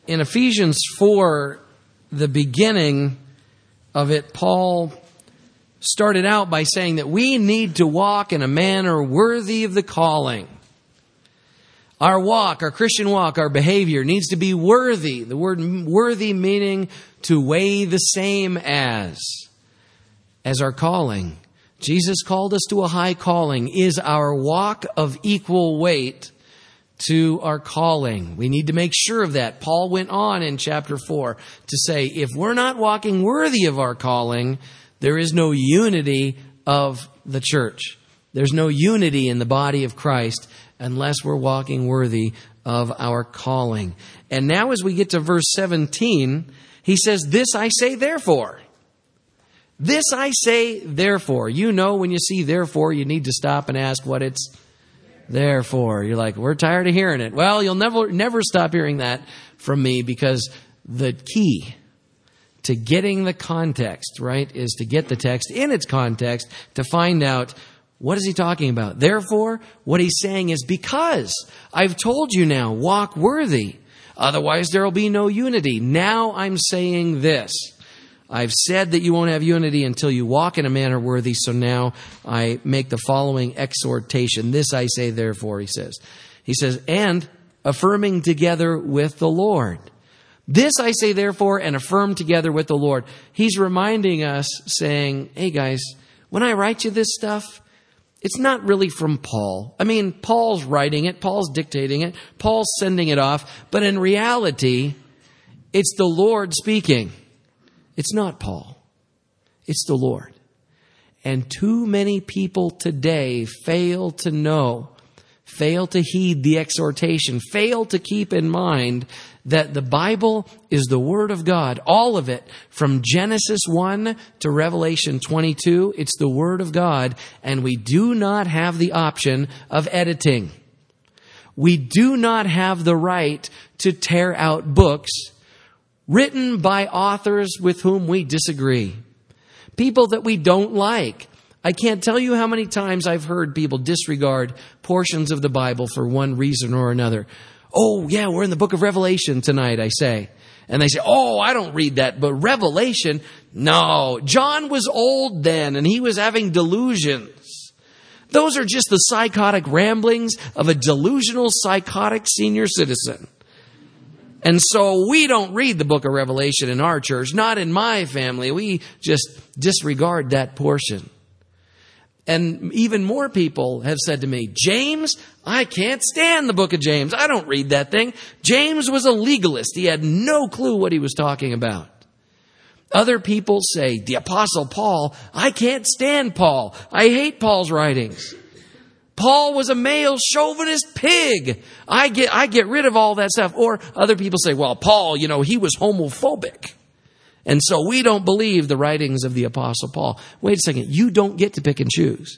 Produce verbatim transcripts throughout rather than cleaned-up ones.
in Ephesians four, the beginning of it, Paul started out by saying that we need to walk in a manner worthy of the calling. Our walk, our Christian walk, our behavior needs to be worthy. The word worthy meaning to weigh the same as, as our calling. Jesus called us to a high calling. Is our walk of equal weight to our calling? We need to make sure of that. Paul went on in chapter four to say, if we're not walking worthy of our calling, there is no unity of the church. There's no unity in the body of Christ unless we're walking worthy of our calling. And now as we get to verse seventeen, he says, this I say therefore. This I say therefore. You know, when you see therefore, you need to stop and ask what it's there for. You're like, we're tired of hearing it. Well, you'll never, never stop hearing that from me, because the key to getting the context, right, is to get the text in its context to find out, what is he talking about? Therefore, what he's saying is, because I've told you now, walk worthy. Otherwise, there will be no unity. Now I'm saying this. I've said that you won't have unity until you walk in a manner worthy. So now I make the following exhortation. This I say, therefore, he says. He says, and affirming together with the Lord. This I say, therefore, and affirm together with the Lord. He's reminding us, saying, hey guys, when I write you this stuff, it's not really from Paul. I mean, Paul's writing it, Paul's dictating it, Paul's sending it off, but in reality, it's the Lord speaking. It's not Paul. It's the Lord. And too many people today fail to know, fail to heed the exhortation, fail to keep in mind that the Bible is the Word of God. All of it, from Genesis one to Revelation twenty-two, it's the Word of God, and we do not have the option of editing. We do not have the right to tear out books written by authors with whom we disagree, people that we don't like. I can't tell you how many times I've heard people disregard portions of the Bible for one reason or another. Oh, yeah, we're in the book of Revelation tonight, I say. And they say, oh, I don't read that, but Revelation, no. John was old then, and he was having delusions. Those are just the psychotic ramblings of a delusional, psychotic senior citizen. And so we don't read the book of Revelation in our church, not in my family. We just disregard that portion. And even more people have said to me, James, I can't stand the book of James. I don't read that thing. James was a legalist. He had no clue what he was talking about. Other people say, the Apostle Paul, I can't stand Paul. I hate Paul's writings. Paul was a male chauvinist pig. I get, I get rid of all that stuff. Or other people say, well, Paul, you know, he was homophobic. And so we don't believe the writings of the Apostle Paul. Wait a second. You don't get to pick and choose.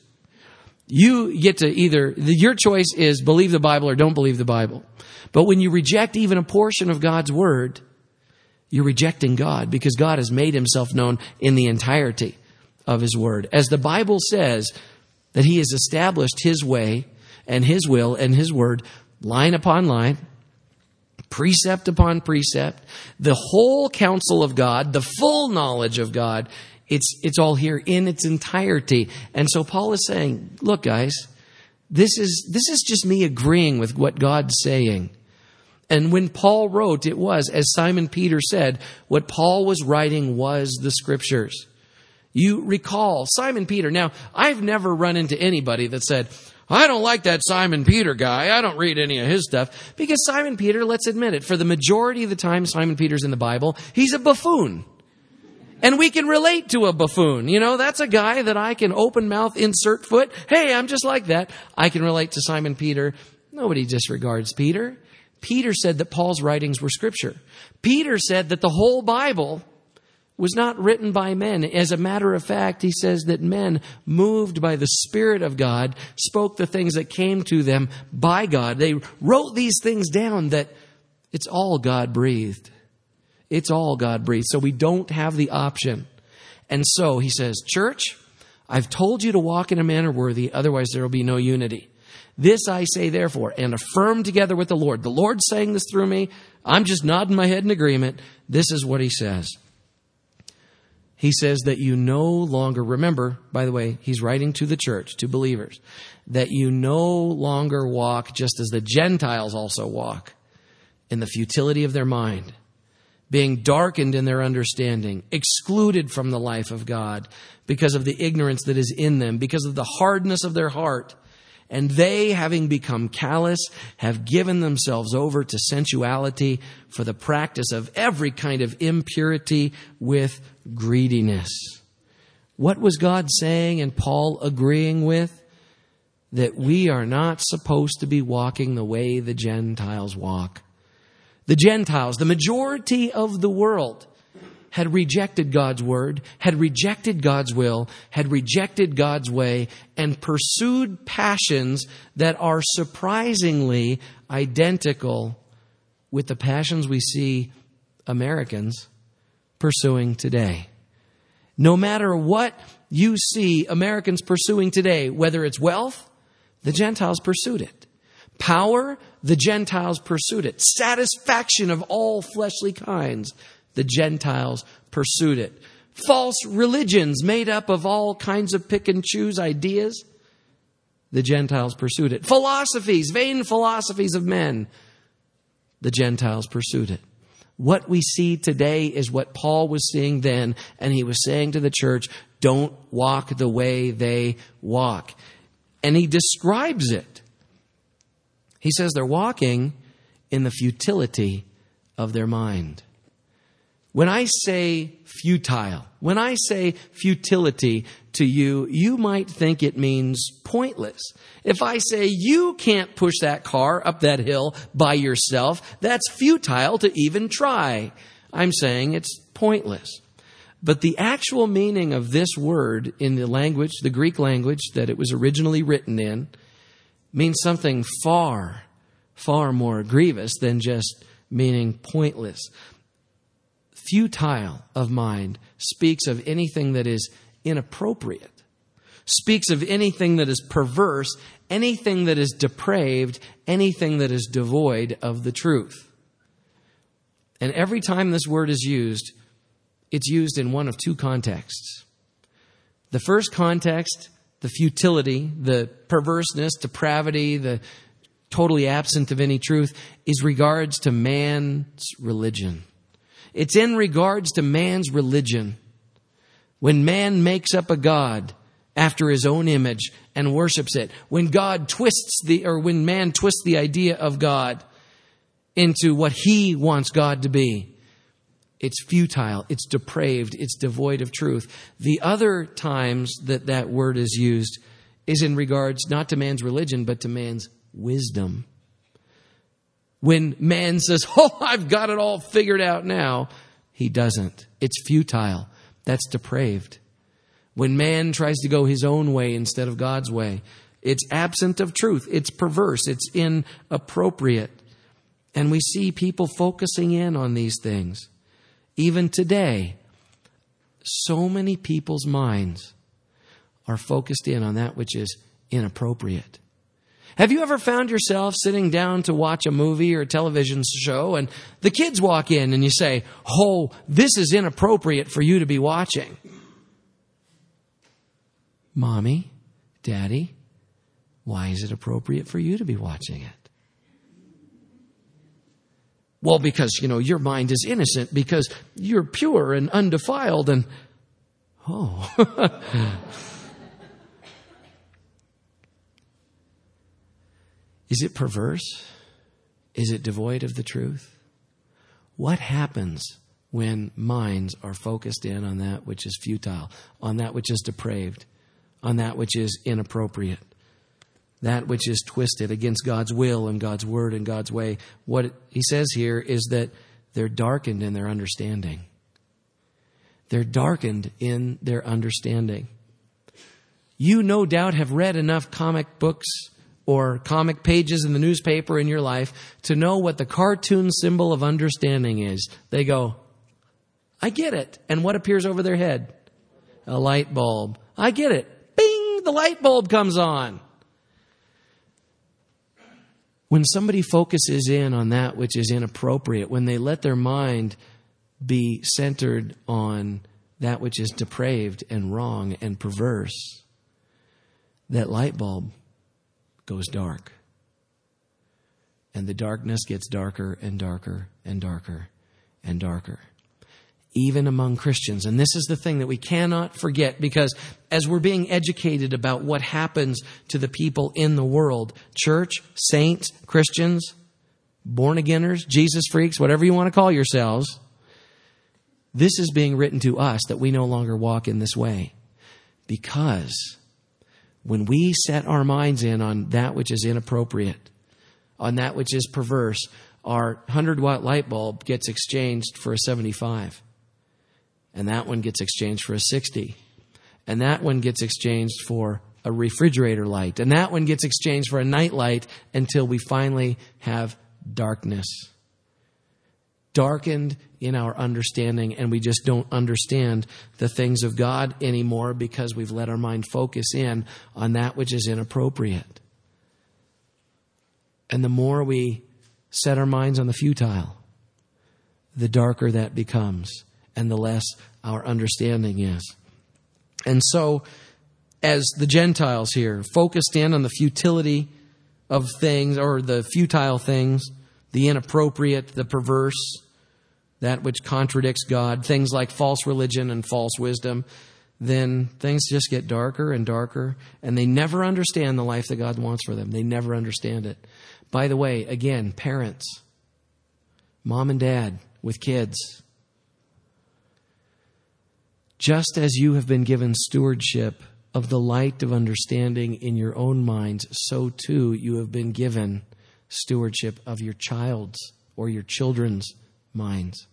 You get to either, your choice is believe the Bible or don't believe the Bible. But when you reject even a portion of God's Word, you're rejecting God, because God has made Himself known in the entirety of His Word. As the Bible says that He has established His way and His will and His Word, line upon line, precept upon precept, the whole counsel of God, the full knowledge of God, it's it's all here in its entirety. And so Paul is saying, look guys, this is this is just me agreeing with what God's saying. And when Paul wrote, it was, as Simon Peter said, what Paul was writing was the Scriptures. You recall Simon Peter. Now, I've never run into anybody that said, I don't like that Simon Peter guy. I don't read any of his stuff. Because Simon Peter, let's admit it, for the majority of the time Simon Peter's in the Bible, he's a buffoon. And we can relate to a buffoon. You know, that's a guy that I can open mouth, insert foot. Hey, I'm just like that. I can relate to Simon Peter. Nobody disregards Peter. Peter said that Paul's writings were Scripture. Peter said that the whole Bible was not written by men. As a matter of fact, he says that men, moved by the Spirit of God, spoke the things that came to them by God. They wrote these things down, that it's all God breathed. It's all God breathed. So we don't have the option. And so he says, church, I've told you to walk in a manner worthy, otherwise there will be no unity. This I say therefore, and affirm together with the Lord. The Lord's saying this through me. I'm just nodding my head in agreement. This is what he says. He says that you no longer, remember, by the way, he's writing to the church, to believers, that you no longer walk just as the Gentiles also walk, in the futility of their mind, being darkened in their understanding, excluded from the life of God because of the ignorance that is in them, because of the hardness of their heart. And they, having become callous, have given themselves over to sensuality for the practice of every kind of impurity with greediness. What was God saying and Paul agreeing with? That we are not supposed to be walking the way the Gentiles walk. The Gentiles, the majority of the world, had rejected God's word, had rejected God's will, had rejected God's way, and pursued passions that are surprisingly identical with the passions we see Americans pursuing today. No matter what you see Americans pursuing today, whether it's wealth, the Gentiles pursued it. Power, the Gentiles pursued it. Satisfaction of all fleshly kinds, the Gentiles pursued it. False religions made up of all kinds of pick and choose ideas, the Gentiles pursued it. Philosophies, vain philosophies of men, the Gentiles pursued it. What we see today is what Paul was seeing then, and he was saying to the church, don't walk the way they walk. And he describes it. He says they're walking in the futility of their mind. When I say futile, when I say futility to you, you might think it means pointless. If I say you can't push that car up that hill by yourself, that's futile to even try. I'm saying it's pointless. But the actual meaning of this word in the language, the Greek language that it was originally written in, means something far, far more grievous than just meaning pointless. Futile of mind speaks of anything that is inappropriate, speaks of anything that is perverse, anything that is depraved, anything that is devoid of the truth. And every time this word is used, it's used in one of two contexts. The first context, the futility, the perverseness, depravity, the totally absent of any truth, is regards to man's religion. It's in regards to man's religion. When man makes up a god after his own image and worships it, when God twists the, or when man twists the idea of God into what he wants God to be, it's futile, it's depraved, it's devoid of truth. The other times that that word is used is in regards not to man's religion, but to man's wisdom. When man says, oh, I've got it all figured out now, he doesn't. It's futile. That's depraved. When man tries to go his own way instead of God's way, it's absent of truth. It's perverse. It's inappropriate. And we see people focusing in on these things. Even today, so many people's minds are focused in on that which is inappropriate. Have you ever found yourself sitting down to watch a movie or a television show and the kids walk in and you say, oh, this is inappropriate for you to be watching? Mommy, Daddy, why is it appropriate for you to be watching it? Well, because, you know, your mind is innocent, because you're pure and undefiled and, oh. Is it perverse? Is it devoid of the truth? What happens when minds are focused in on that which is futile, on that which is depraved, on that which is inappropriate, that which is twisted against God's will and God's word and God's way? What he says here is that they're darkened in their understanding. They're darkened in their understanding. You no doubt have read enough comic books or comic pages in the newspaper in your life to know what the cartoon symbol of understanding is. They go, I get it. And what appears over their head? A light bulb. I get it. Bing! The light bulb comes on. When somebody focuses in on that which is inappropriate, when they let their mind be centered on that which is depraved and wrong and perverse, that light bulb goes dark. And the darkness gets darker and darker and darker and darker. Even among Christians. And this is the thing that we cannot forget, because as we're being educated about what happens to the people in the world, church, saints, Christians, born-againers, Jesus freaks, whatever you want to call yourselves, this is being written to us that we no longer walk in this way. Because when we set our minds in on that which is inappropriate, on that which is perverse, our one hundred watt light bulb gets exchanged for a seventy-five. And that one gets exchanged for a sixty. And that one gets exchanged for a refrigerator light. And that one gets exchanged for a night light until we finally have darkness. Darkened in our understanding, and we just don't understand the things of God anymore because we've let our mind focus in on that which is inappropriate. And the more we set our minds on the futile, the darker that becomes, and the less our understanding is. And so, as the Gentiles here focused in on the futility of things, or the futile things, the inappropriate, the perverse, that which contradicts God, things like false religion and false wisdom, then things just get darker and darker, and they never understand the life that God wants for them. They never understand it. By the way, again, parents, mom and dad with kids, just as you have been given stewardship of the light of understanding in your own minds, so too you have been given stewardship of your child's or your children's minds.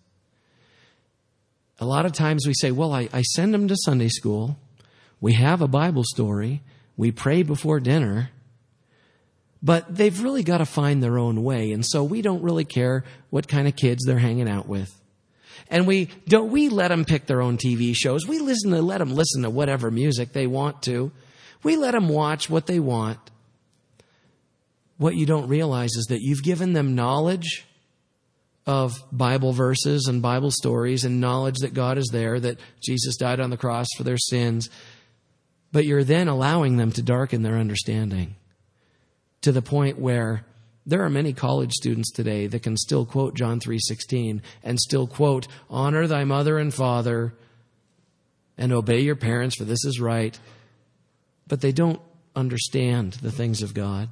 A lot of times we say, well, I, I send them to Sunday school. We have a Bible story. We pray before dinner. But they've really got to find their own way. And so we don't really care what kind of kids they're hanging out with. And we don't, we let them pick their own T V shows. We listen to, let them listen to whatever music they want to. We let them watch what they want. What you don't realize is that you've given them knowledge of Bible verses and Bible stories and knowledge that God is there, that Jesus died on the cross for their sins. But you're then allowing them to darken their understanding to the point where there are many college students today that can still quote John three sixteen and still quote, honor thy mother and father and obey your parents, for this is right. But they don't understand the things of God.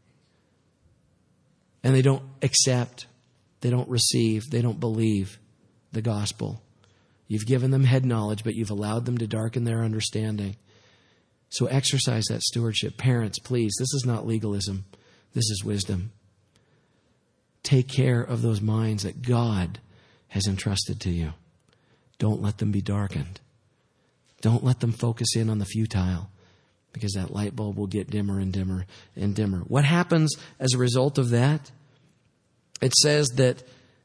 And they don't accept, they don't receive, they don't believe the gospel. You've given them head knowledge, but you've allowed them to darken their understanding. So exercise that stewardship. Parents, please, this is not legalism. This is wisdom. Take care of those minds that God has entrusted to you. Don't let them be darkened. Don't let them focus in on the futile, because that light bulb will get dimmer and dimmer and dimmer. What happens as a result of that? It says that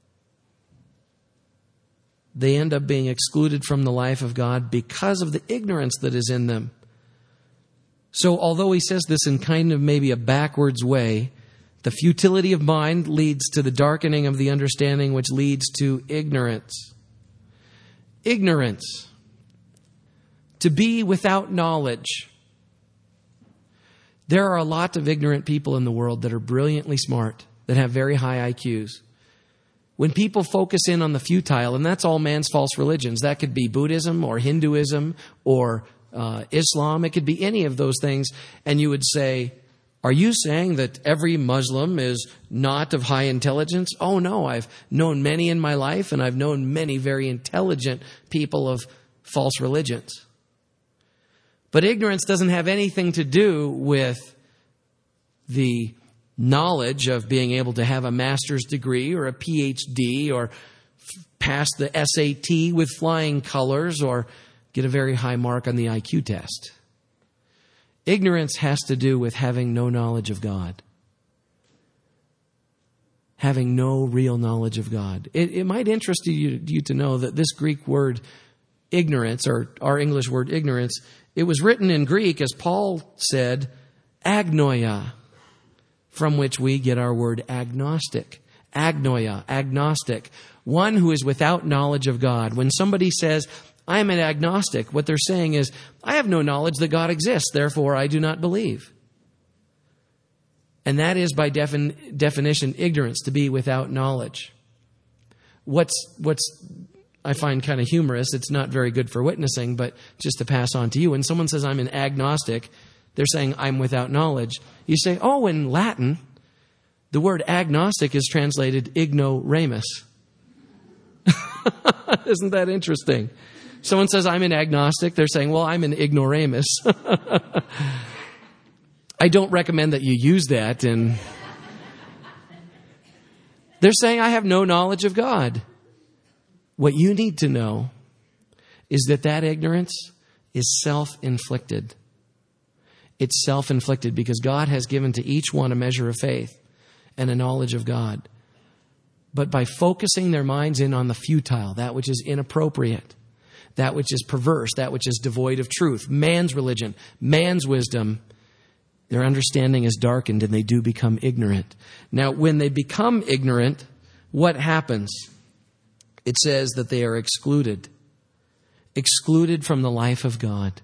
they end up being excluded from the life of God because of the ignorance that is in them. So although he says this in kind of maybe a backwards way, the futility of mind leads to the darkening of the understanding, which leads to ignorance. Ignorance. To be without knowledge. There are a lot of ignorant people in the world that are brilliantly smart, that have very high I Qs. When people focus in on the futile, and that's all man's false religions, that could be Buddhism or Hinduism or uh, Islam, it could be any of those things, and you would say, are you saying that every Muslim is not of high intelligence? Oh no, I've known many in my life, and I've known many very intelligent people of false religions. But ignorance doesn't have anything to do with the knowledge of being able to have a master's degree or a P H D or f- pass the S A T with flying colors or get a very high mark on the I Q test. Ignorance has to do with having no knowledge of God. Having no real knowledge of God. It, it might interest you, you to know that this Greek word ignorance, or our English word ignorance, it was written in Greek, as Paul said, agnoia. from which we get our word agnostic. Agnoia, agnostic. One who is without knowledge of God. When somebody says, I am an agnostic, what they're saying is, I have no knowledge that God exists, therefore I do not believe. And that is by defin- definition ignorance, to be without knowledge. What's what's I find kind of humorous, it's not very good for witnessing, but just to pass on to you, when someone says I'm an agnostic, they're saying I'm without knowledge. You say, oh, in Latin, the word agnostic is translated ignoramus. Isn't that interesting? Someone says I'm an agnostic, they're saying, well, I'm an ignoramus. I don't recommend that you use that. And they're saying I have no knowledge of God. What you need to know is that that ignorance is self-inflicted. It's self-inflicted because God has given to each one a measure of faith and a knowledge of God. But by focusing their minds in on the futile, that which is inappropriate, that which is perverse, that which is devoid of truth, man's religion, man's wisdom, their understanding is darkened and they do become ignorant. Now, when they become ignorant, what happens? It says that they are excluded. Excluded from the life of God.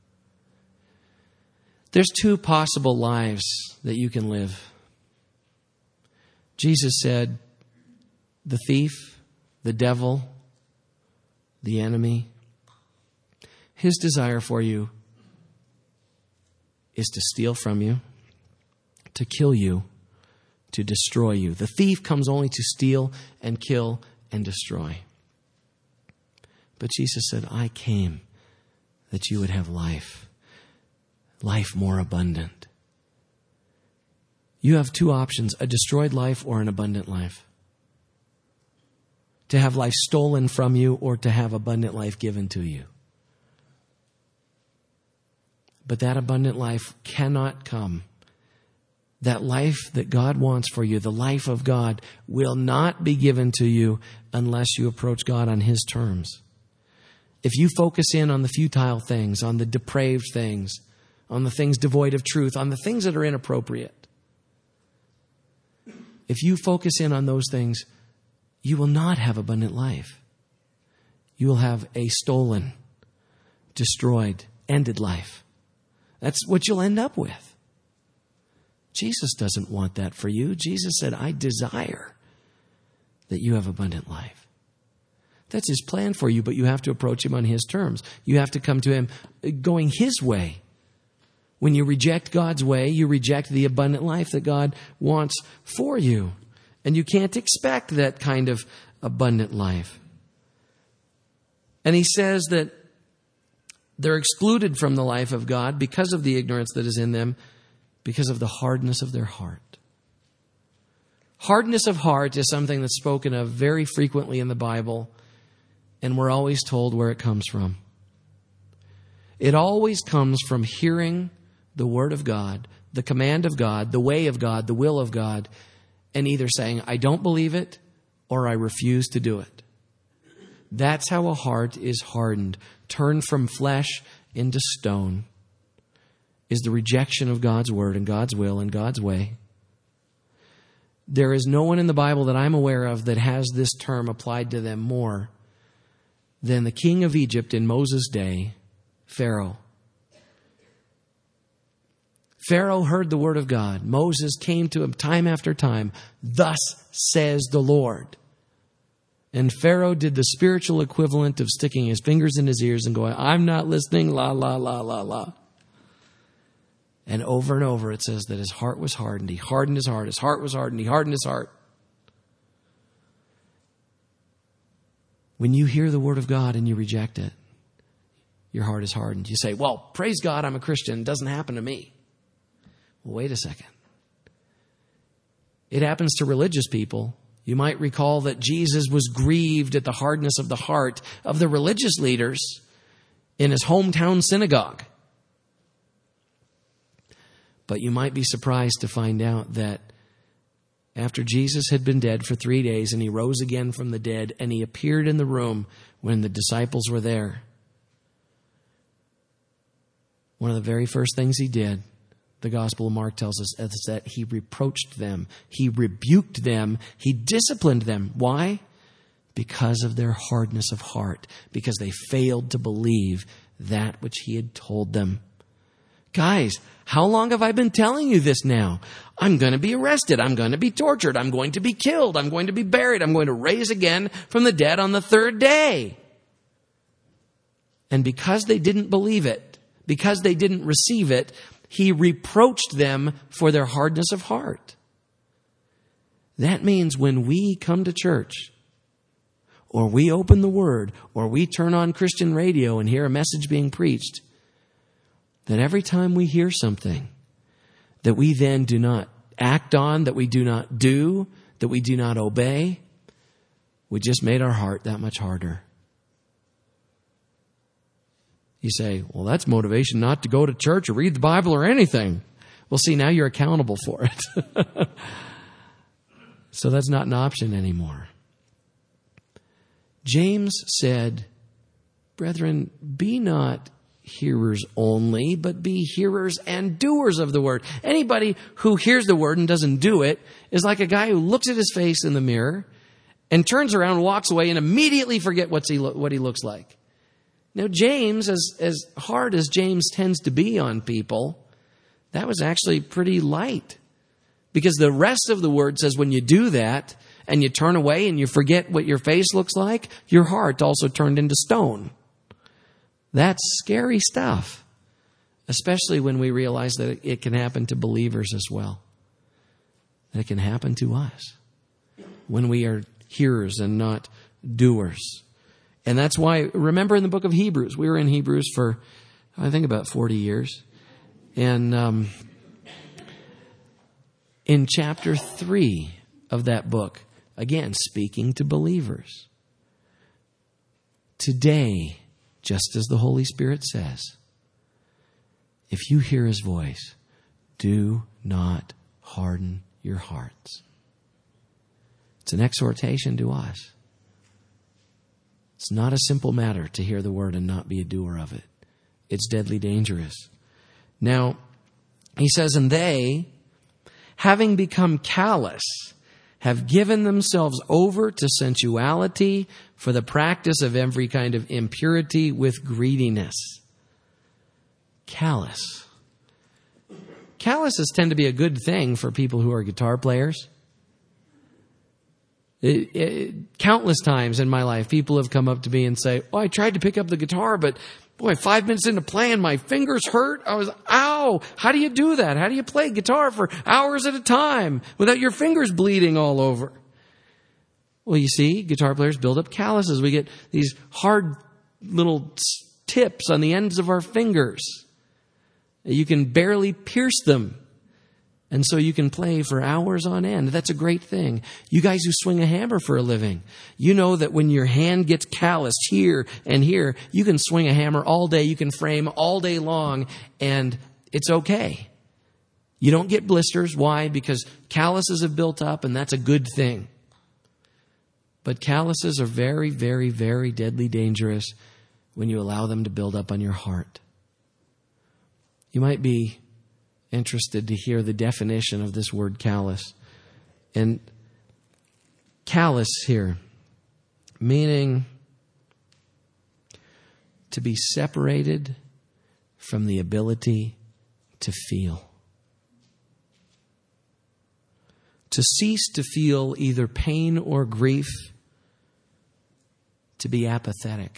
There's two possible lives that you can live. Jesus said, the thief, the devil, the enemy, his desire for you is to steal from you, to kill you, to destroy you. The thief comes only to steal and kill and destroy. But Jesus said, I came that you would have life, life more abundant. You have two options, a destroyed life or an abundant life. To have life stolen from you or to have abundant life given to you. But that abundant life cannot come. That life that God wants for you, the life of God, will not be given to you unless you approach God on His terms. If you focus in on the futile things, on the depraved things, on the things devoid of truth, on the things that are inappropriate, if you focus in on those things, you will not have abundant life. You will have a stolen, destroyed, ended life. That's what you'll end up with. Jesus doesn't want that for you. Jesus said, I desire that you have abundant life. That's His plan for you, but you have to approach Him on His terms. You have to come to Him going His way. When you reject God's way, you reject the abundant life that God wants for you. And you can't expect that kind of abundant life. And He says that they're excluded from the life of God because of the ignorance that is in them, because of the hardness of their heart. Hardness of heart is something that's spoken of very frequently in the Bible, and we're always told where it comes from. It always comes from hearing the Word of God, the command of God, the way of God, the will of God, and either saying, I don't believe it, or I refuse to do it. That's how a heart is hardened, turned from flesh into stone, is the rejection of God's word and God's will and God's way. There is no one in the Bible that I'm aware of that has this term applied to them more than the king of Egypt in Moses' day, Pharaoh. Pharaoh heard the word of God. Moses came to him time after time. Thus says the Lord. And Pharaoh did the spiritual equivalent of sticking his fingers in his ears and going, I'm not listening, la, la, la, la, la. And over and over it says that his heart was hardened. He hardened his heart. His heart was hardened. He hardened his heart. When you hear the word of God and you reject it, your heart is hardened. You say, well, praise God, I'm a Christian. It doesn't happen to me. Well, wait a second. It happens to religious people. You might recall that Jesus was grieved at the hardness of the heart of the religious leaders in his hometown synagogue. But you might be surprised to find out that after Jesus had been dead for three days and he rose again from the dead and he appeared in the room when the disciples were there, one of the very first things he did the Gospel of Mark tells us is that he reproached them. He rebuked them. He disciplined them. Why? Because of their hardness of heart. Because they failed to believe that which he had told them. Guys, how long have I been telling you this now? I'm going to be arrested. I'm going to be tortured. I'm going to be killed. I'm going to be buried. I'm going to raise again from the dead on the third day. And because they didn't believe it, because they didn't receive it, he reproached them for their hardness of heart. That means when we come to church, or we open the Word, or we turn on Christian radio and hear a message being preached, that every time we hear something that we then do not act on, that we do not do, that we do not obey, we just made our heart that much harder. You say, well, that's motivation not to go to church or read the Bible or anything. Well, see, now you're accountable for it. So that's not an option anymore. James said, brethren, be not hearers only, but be hearers and doers of the word. Anybody who hears the word and doesn't do it is like a guy who looks at his face in the mirror and turns around, walks away, and immediately forget what's he lo- what he looks like. Now, James, as, as hard as James tends to be on people, that was actually pretty light. Because the rest of the word says when you do that and you turn away and you forget what your face looks like, your heart also turned into stone. That's scary stuff, especially when we realize that it can happen to believers as well. That it can happen to us when we are hearers and not doers. And that's why, remember in the book of Hebrews, we were in Hebrews for, I think, about forty years. And um, in chapter three of that book, again, speaking to believers, today, just as the Holy Spirit says, if you hear his voice, do not harden your hearts. It's an exhortation to us. It's not a simple matter to hear the word and not be a doer of it. It's deadly dangerous. Now, he says, and they, having become callous, have given themselves over to sensuality for the practice of every kind of impurity with greediness. Callous. Calluses tend to be a good thing for people who are guitar players. It, it, countless times in my life, people have come up to me and say, oh, I tried to pick up the guitar, but boy, five minutes into playing, my fingers hurt. I was, ow, how do you do that? How do you play guitar for hours at a time without your fingers bleeding all over? Well, you see, guitar players build up calluses. We get these hard little tips on the ends of our fingers. You can barely pierce them. And so you can play for hours on end. That's a great thing. You guys who swing a hammer for a living, you know that when your hand gets calloused here and here, you can swing a hammer all day. You can frame all day long, and it's okay. You don't get blisters. Why? Because calluses have built up, and that's a good thing. But calluses are very, very, very deadly dangerous when you allow them to build up on your heart. You might be interested to hear the definition of this word callous. And callous here, meaning to be separated from the ability to feel. To cease to feel either pain or grief. To be apathetic.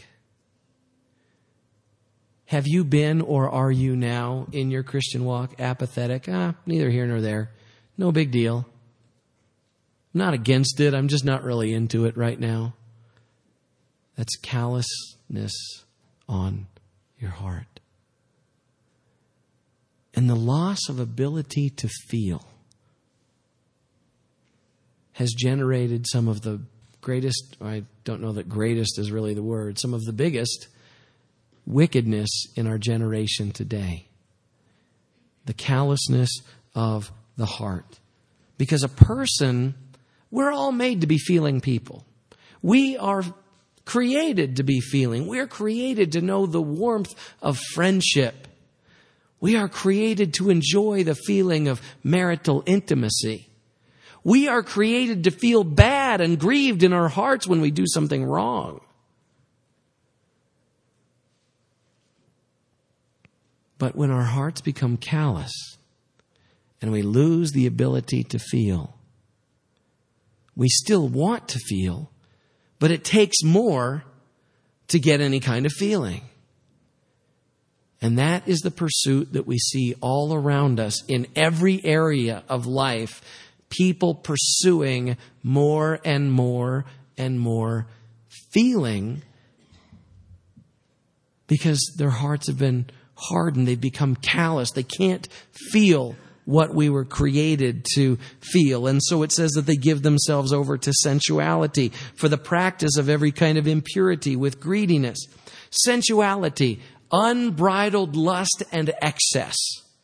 Have you been or are you now in your Christian walk apathetic? Ah, neither here nor there. No big deal. I'm not against it. I'm just not really into it right now. That's callousness on your heart. And the loss of ability to feel has generated some of the greatest, I don't know that greatest is really the word, some of the biggest wickedness in our generation today. The callousness of the heart. Because a person, we're all made to be feeling people. We are created to be feeling. We're created to know the warmth of friendship. We are created to enjoy the feeling of marital intimacy. We are created to feel bad and grieved in our hearts when we do something wrong. But when our hearts become callous and we lose the ability to feel, we still want to feel, but it takes more to get any kind of feeling. And that is the pursuit that we see all around us in every area of life. People pursuing more and more and more feeling because their hearts have been hardened. They've become callous. They can't feel what we were created to feel. And so it says that they give themselves over to sensuality for the practice of every kind of impurity with greediness. Sensuality, unbridled lust and excess.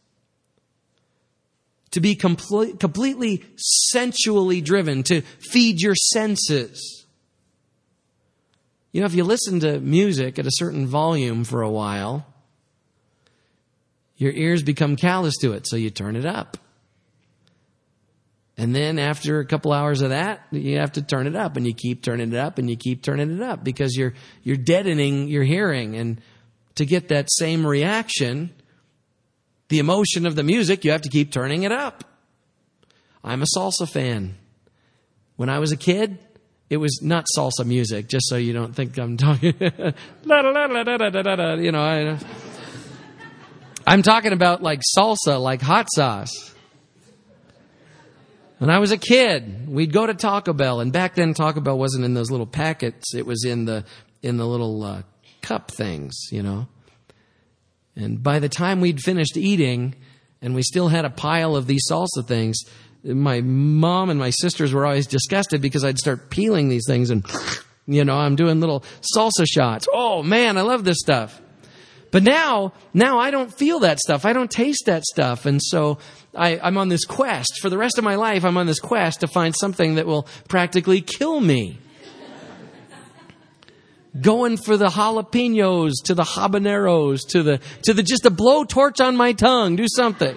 To be complete, completely sensually driven, to feed your senses. You know, if you listen to music at a certain volume for a while, your ears become callous to it, so you turn it up. And then after a couple hours of that, you have to turn it up, and you keep turning it up, and you keep turning it up, because you're you're deadening your hearing. And to get that same reaction, the emotion of the music, you have to keep turning it up. I'm a salsa fan. When I was a kid, it was not salsa music, just so you don't think I'm talking, you know, I, I'm talking about like salsa, like hot sauce. When I was a kid, we'd go to Taco Bell, and back then Taco Bell wasn't in those little packets. It was in the in the little uh, cup things, you know. And by the time we'd finished eating and we still had a pile of these salsa things, my mom and my sisters were always disgusted because I'd start peeling these things and, you know, I'm doing little salsa shots. Oh, man, I love this stuff. But now, now I don't feel that stuff. I don't taste that stuff. And so I, I'm on this quest. For the rest of my life, I'm on this quest to find something that will practically kill me. Going for the jalapenos, to the habaneros, to the, to the, just a blowtorch on my tongue. Do something.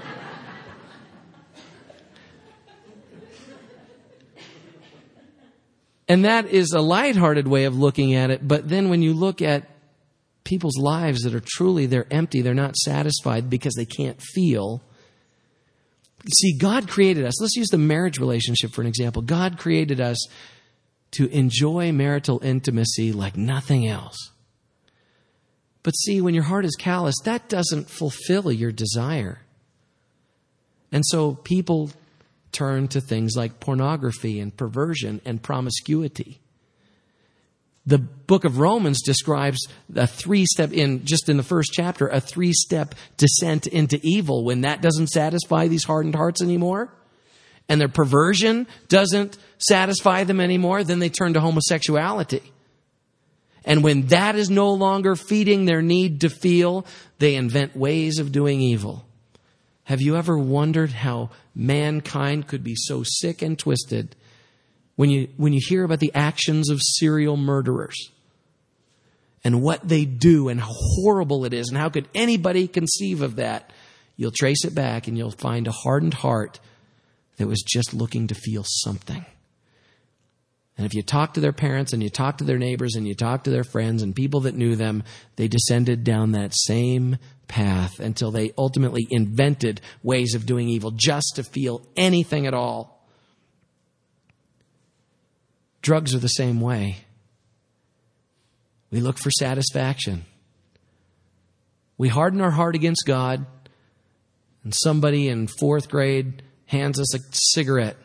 And that is a lighthearted way of looking at it. But then when you look at people's lives that are truly, they're empty, they're not satisfied because they can't feel. See, God created us. Let's use the marriage relationship for an example. God created us to enjoy marital intimacy like nothing else. But see, when your heart is callous, that doesn't fulfill your desire. And so people turn to things like pornography and perversion and promiscuity. The book of Romans describes a three-step, in just in the first chapter, a three-step descent into evil. When that doesn't satisfy these hardened hearts anymore, and their perversion doesn't satisfy them anymore, then they turn to homosexuality. And when that is no longer feeding their need to feel, they invent ways of doing evil. Have you ever wondered how mankind could be so sick and twisted when you when you hear about the actions of serial murderers and what they do and how horrible it is and how could anybody conceive of that? You'll trace it back and you'll find a hardened heart that was just looking to feel something. And if you talk to their parents and you talk to their neighbors and you talk to their friends and people that knew them, they descended down that same path until they ultimately invented ways of doing evil just to feel anything at all. Drugs are the same way. We look for satisfaction. We harden our heart against God, and somebody in fourth grade hands us a cigarette.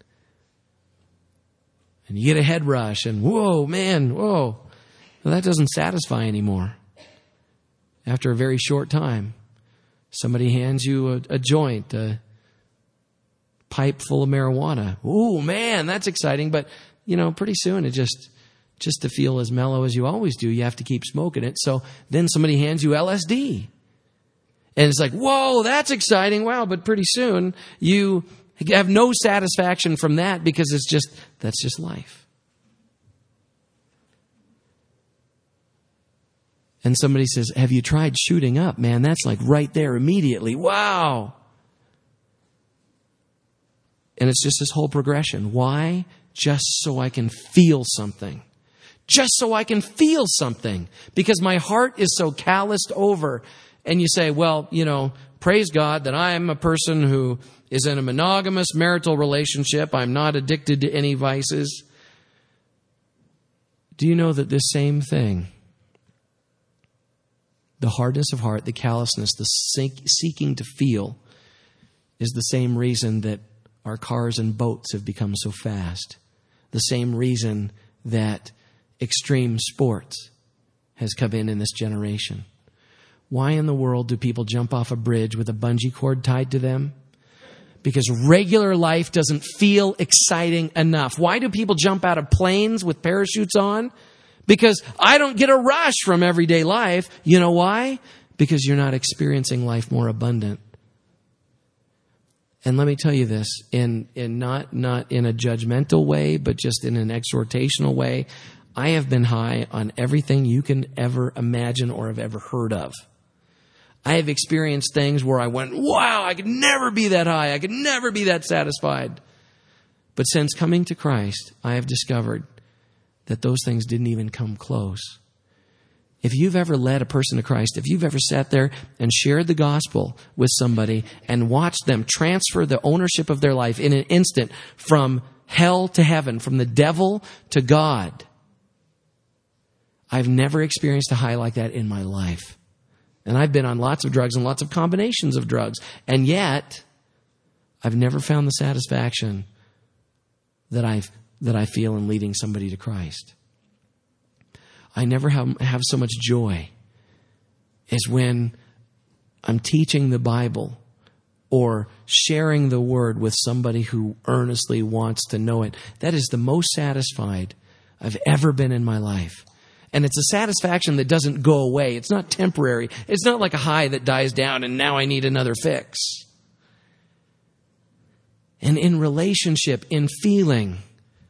And you get a head rush, and whoa, man, whoa. Well, that doesn't satisfy anymore. After a very short time, somebody hands you a, a joint, a pipe full of marijuana. Ooh, man, that's exciting. But, you know, pretty soon it just, just to feel as mellow as you always do, you have to keep smoking it. So then somebody hands you L S D. And it's like, whoa, that's exciting. Wow. But pretty soon you have no satisfaction from that because it's just, that's just life. And somebody says, have you tried shooting up? Man, that's like right there immediately. Wow. And it's just this whole progression. Why? Just so I can feel something. Just so I can feel something. Because my heart is so calloused over. And you say, well, you know, praise God that I am a person who is in a monogamous marital relationship. I'm not addicted to any vices. Do you know that this same thing, the hardness of heart, the callousness, the seeking to feel, is the same reason that our cars and boats have become so fast. The same reason that extreme sports has come in in this generation. Why in the world do people jump off a bridge with a bungee cord tied to them? Because regular life doesn't feel exciting enough. Why do people jump out of planes with parachutes on? Because I don't get a rush from everyday life. You know why? Because you're not experiencing life more abundant. And let me tell you this, in, in not, not in a judgmental way, but just in an exhortational way, I have been high on everything you can ever imagine or have ever heard of. I have experienced things where I went, wow, I could never be that high. I could never be that satisfied. But since coming to Christ, I have discovered that those things didn't even come close. If you've ever led a person to Christ, if you've ever sat there and shared the gospel with somebody and watched them transfer the ownership of their life in an instant from hell to heaven, from the devil to God, I've never experienced a high like that in my life. And I've been on lots of drugs and lots of combinations of drugs. And yet, I've never found the satisfaction that I've that I feel in leading somebody to Christ. I never have, have so much joy as when I'm teaching the Bible or sharing the Word with somebody who earnestly wants to know it. That is the most satisfied I've ever been in my life. And it's a satisfaction that doesn't go away. It's not temporary. It's not like a high that dies down and now I need another fix. And in relationship, in feeling,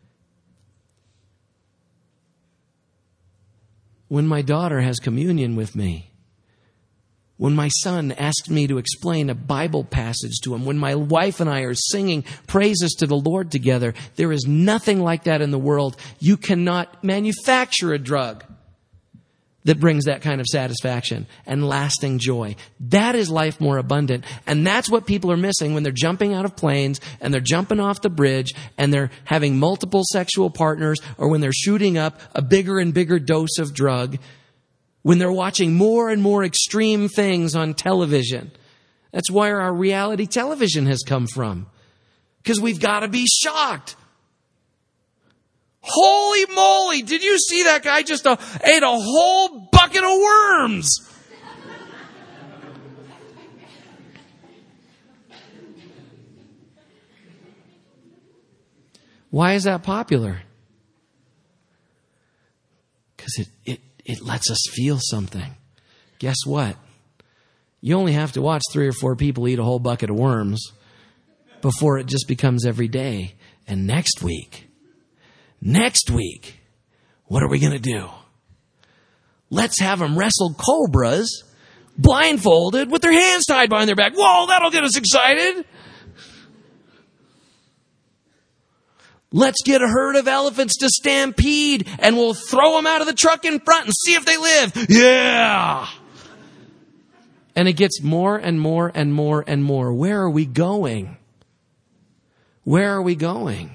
when my daughter has communion with me, when my son asks me to explain a Bible passage to him, when my wife and I are singing praises to the Lord together, there is nothing like that in the world. You cannot manufacture a drug that brings that kind of satisfaction and lasting joy. That is life more abundant. And that's what people are missing when they're jumping out of planes and they're jumping off the bridge and they're having multiple sexual partners, or when they're shooting up a bigger and bigger dose of drug, when they're watching more and more extreme things on television. That's where our reality television has come from. Because we've got to be shocked. Holy moly, did you see that guy just uh, ate a whole bucket of worms? Why is that popular? Because it, it, it lets us feel something. Guess what? You only have to watch three or four people eat a whole bucket of worms before it just becomes every day. And next week, Next week, what are we going to do? Let's have them wrestle cobras blindfolded with their hands tied behind their back. Whoa, that'll get us excited. Let's get a herd of elephants to stampede and we'll throw them out of the truck in front and see if they live. Yeah. And it gets more and more and more and more. Where are we going? Where are we going?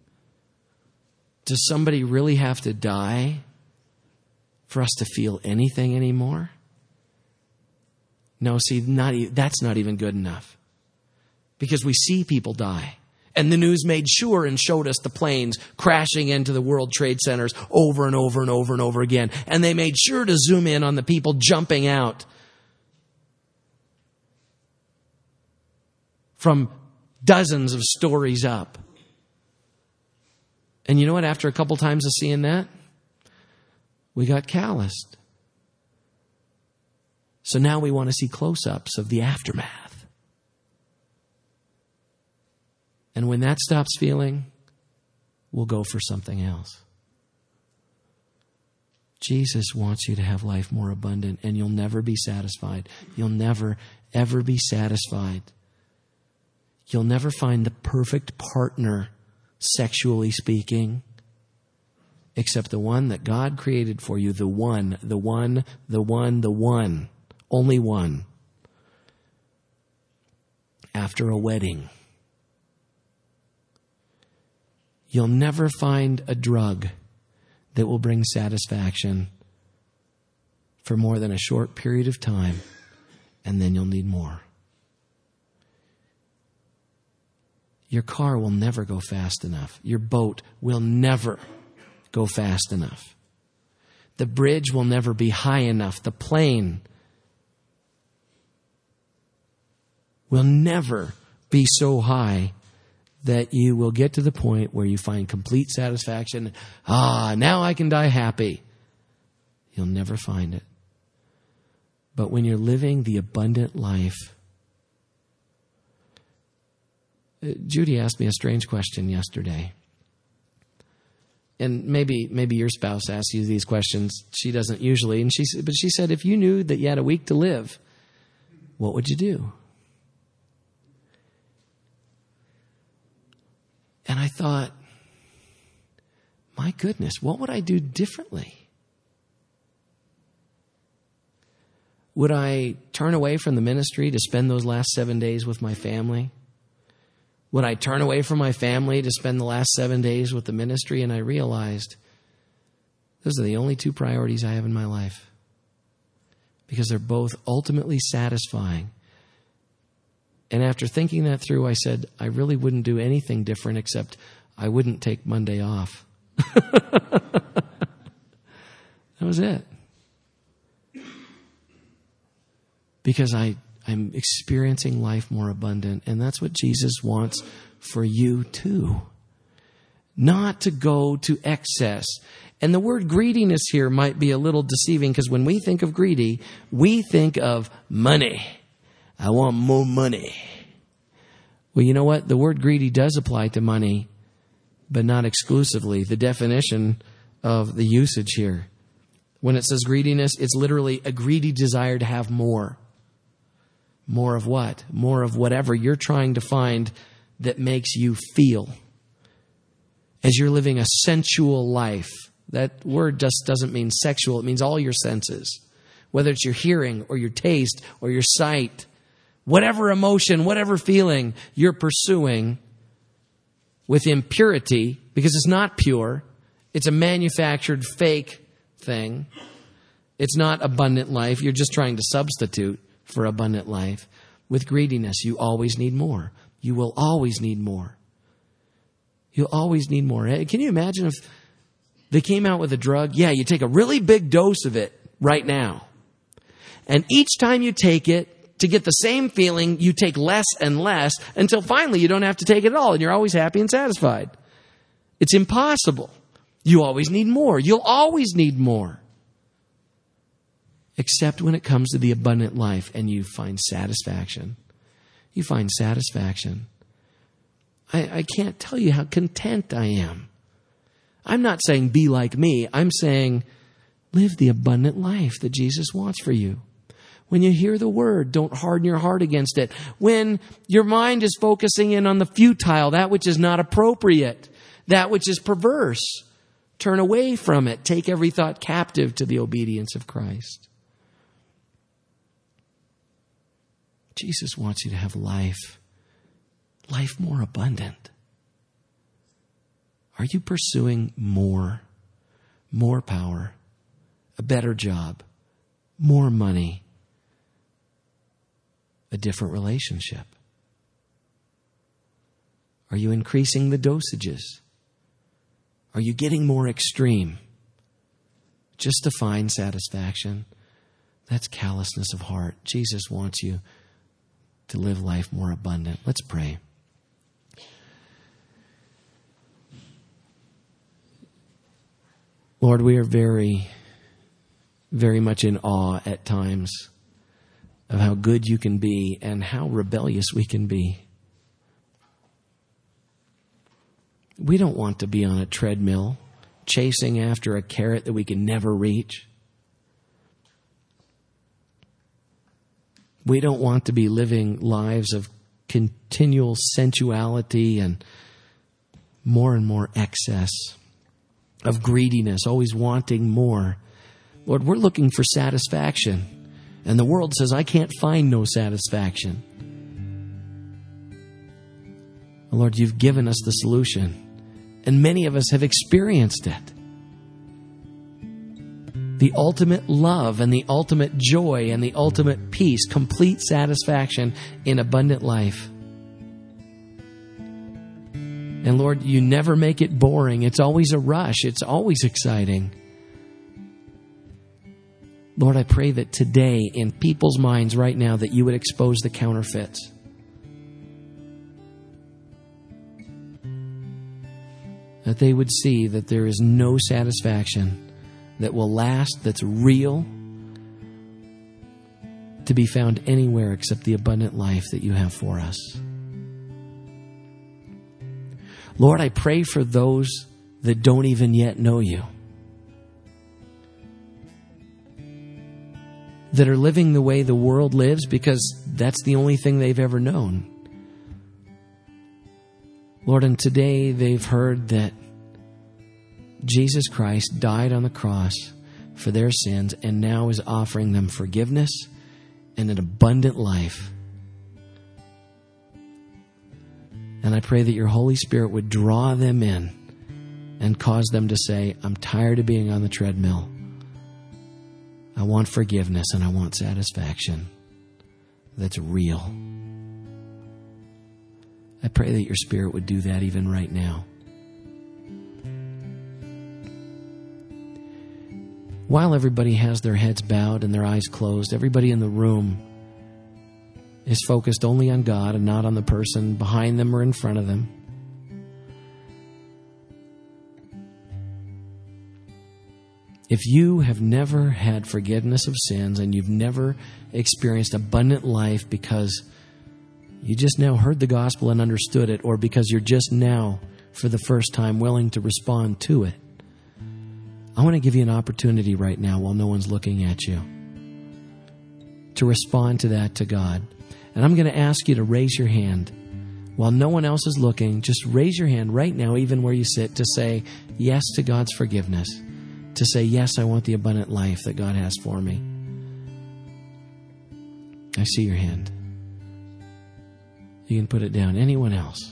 Does somebody really have to die for us to feel anything anymore? No, see, not e- that's not even good enough. Because we see people die. And the news made sure and showed us the planes crashing into the World Trade Centers over and over and over and over again. And they made sure to zoom in on the people jumping out from dozens of stories up. And you know what? After a couple times of seeing that, we got calloused. So now we want to see close-ups of the aftermath. And when that stops feeling, we'll go for something else. Jesus wants you to have life more abundant, and you'll never be satisfied. You'll never, ever be satisfied. You'll never find the perfect partner, sexually speaking, except the one that God created for you, the one, the one, the one, the one, only one. After a wedding, you'll never find a drug that will bring satisfaction for more than a short period of time, and then you'll need more. Your car will never go fast enough. Your boat will never go fast enough. The bridge will never be high enough. The plane will never be so high that you will get to the point where you find complete satisfaction. Ah, now I can die happy. You'll never find it. But when you're living the abundant life, Judy asked me a strange question yesterday. And maybe maybe your spouse asks you these questions. She doesn't usually. And she but she said, if you knew that you had a week to live, what would you do? And I thought, my goodness, what would I do differently? Would I turn away from the ministry to spend those last seven days with my family? Would I turn away from my family to spend the last seven days with the ministry? And I realized those are the only two priorities I have in my life, because they're both ultimately satisfying. And after thinking that through, I said, I really wouldn't do anything different except I wouldn't take Monday off. That was it. Because I, I'm experiencing life more abundant, and that's what Jesus wants for you too. Not to go to excess. And the word greediness here might be a little deceiving, because when we think of greedy, we think of money. I want more money. Well, you know what? The word greedy does apply to money, but not exclusively. The definition of the usage here, when it says greediness, it's literally a greedy desire to have more. More of what? More of whatever you're trying to find that makes you feel. As you're living a sensual life. That word just doesn't mean sexual. It means all your senses. Whether it's your hearing or your taste or your sight. Whatever emotion, whatever feeling you're pursuing with impurity, because it's not pure. It's a manufactured fake thing. It's not abundant life. You're just trying to substitute for abundant life. With greediness, you always need more. You will always need more. You'll always need more. Can you imagine if they came out with a drug? Yeah, you take a really big dose of it right now. And each time you take it, to get the same feeling, you take less and less until finally you don't have to take it at all and you're always happy and satisfied. It's impossible. You always need more. You'll always need more. Except when it comes to the abundant life and you find satisfaction. You find satisfaction. I, I can't tell you how content I am. I'm not saying be like me. I'm saying live the abundant life that Jesus wants for you. When you hear the word, don't harden your heart against it. When your mind is focusing in on the futile, that which is not appropriate, that which is perverse, turn away from it. Take every thought captive to the obedience of Christ. Jesus wants you to have life, life more abundant. Are you pursuing more, more power, a better job, more money, a different relationship? Are you increasing the dosages? Are you getting more extreme just to find satisfaction? That's callousness of heart. Jesus wants you to live life more abundant. Let's pray. Lord, we are very, very much in awe at times of how good you can be and how rebellious we can be. We don't want to be on a treadmill chasing after a carrot that we can never reach. We don't want to be living lives of continual sensuality and more and more excess, of greediness, always wanting more. Lord, we're looking for satisfaction. And the world says, I can't find no satisfaction. Lord, you've given us the solution. And many of us have experienced it. The ultimate love and the ultimate joy and the ultimate peace, complete satisfaction in abundant life. And Lord, you never make it boring. It's always a rush. It's always exciting. Lord, I pray that today in people's minds right now that you would expose the counterfeits. That they would see that there is no satisfaction that will last, that's real, to be found anywhere except the abundant life that you have for us. Lord, I pray for those that don't even yet know you, that are living the way the world lives because that's the only thing they've ever known. Lord, and today they've heard that Jesus Christ died on the cross for their sins and now is offering them forgiveness and an abundant life. And I pray that your Holy Spirit would draw them in and cause them to say, I'm tired of being on the treadmill. I want forgiveness and I want satisfaction that's real. I pray that your Spirit would do that even right now. While everybody has their heads bowed and their eyes closed, everybody in the room is focused only on God and not on the person behind them or in front of them. If you have never had forgiveness of sins and you've never experienced abundant life because you just now heard the gospel and understood it, or because you're just now, for the first time, willing to respond to it, I want to give you an opportunity right now while no one's looking at you to respond to that to God. And I'm going to ask you to raise your hand. While no one else is looking, just raise your hand right now, even where you sit, to say yes to God's forgiveness. To say, yes, I want the abundant life that God has for me. I see your hand. You can put it down. Anyone else?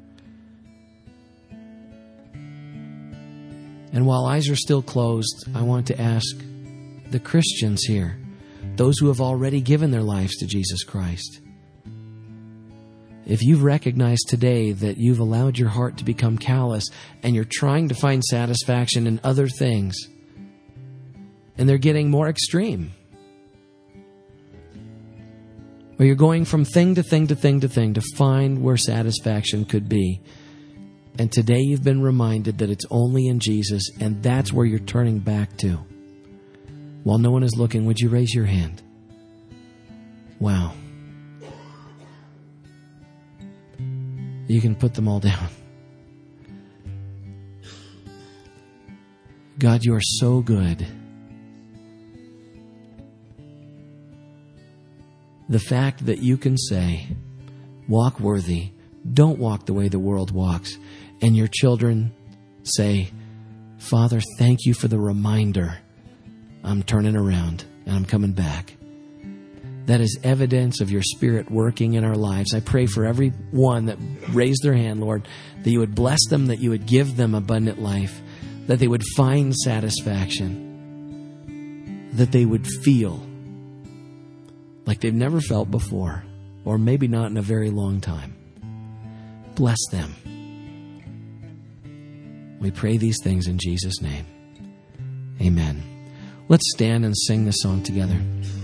And while eyes are still closed, I want to ask the Christians here, those who have already given their lives to Jesus Christ. If you've recognized today that you've allowed your heart to become callous and you're trying to find satisfaction in other things, and they're getting more extreme, or you're going from thing to thing to thing to thing to find where satisfaction could be, and today you've been reminded that it's only in Jesus, and that's where you're turning back to. While no one is looking, would you raise your hand? Wow. You can put them all down. God, you are so good. The fact that you can say, walk worthy, don't walk the way the world walks, and your children say, Father, thank you for the reminder. I'm turning around and I'm coming back. That is evidence of your Spirit working in our lives. I pray for every one that raised their hand, Lord, that you would bless them, that you would give them abundant life, that they would find satisfaction, that they would feel like they've never felt before, or maybe not in a very long time. Bless them. We pray these things in Jesus' name. Amen. Let's stand and sing this song together.